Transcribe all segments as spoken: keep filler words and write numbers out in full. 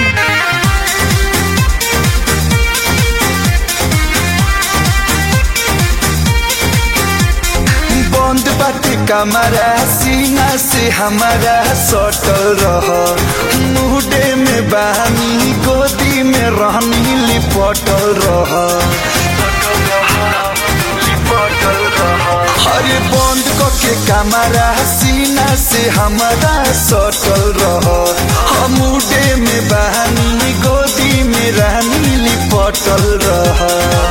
बंद बाटे कमरा सीना से हमारा सटल रह मुहडे में बानी गोदी में रहनी लिपटल रह अरे बंद करके कमरा सीना से हमारा सटल रह मुहडे में बानी गोदी में रहनी लिपटल रह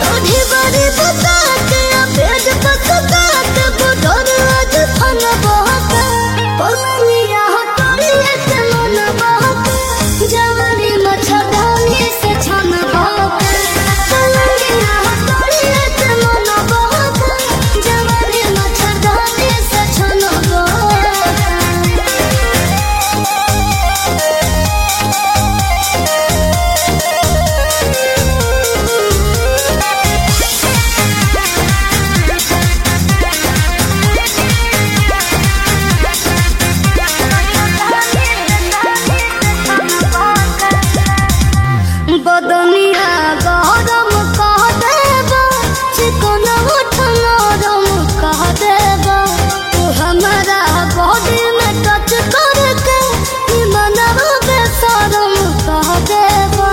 बदनिया गरम कह देबा चिकन उठ नरम कह देबा तू हमारा बॉडी में टच करके मनवा बेशरम कह देबा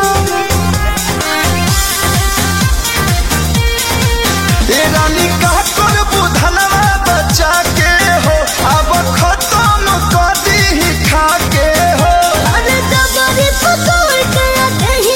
ए रानी का कर बुधनवा बचा के हो अब खत्म कर दी खा के हो अरे जबरी पकड़ के देही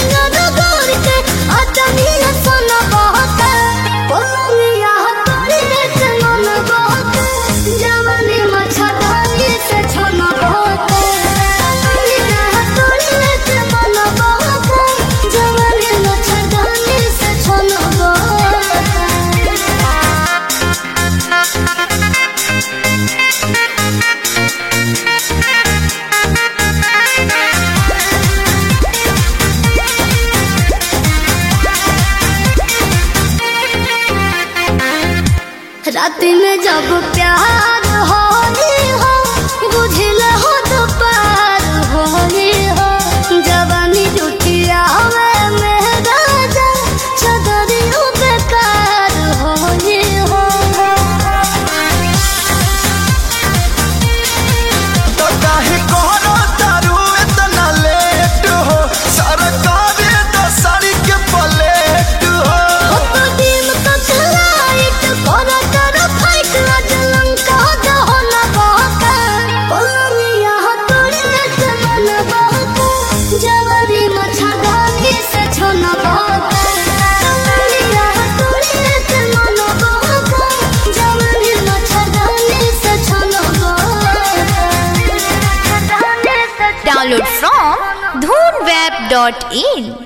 रात में जब प्यार होली हो बुझल हो तो पार होली हो जवानी जुटिया हवे में राजा चदरियों बेकार होली हो तो काहे कोनो तारू इतना लेट हो सरकार तो साड़ी के पलेट हो तो दिन तक लाइट कोरा Download from dhoonweb dot in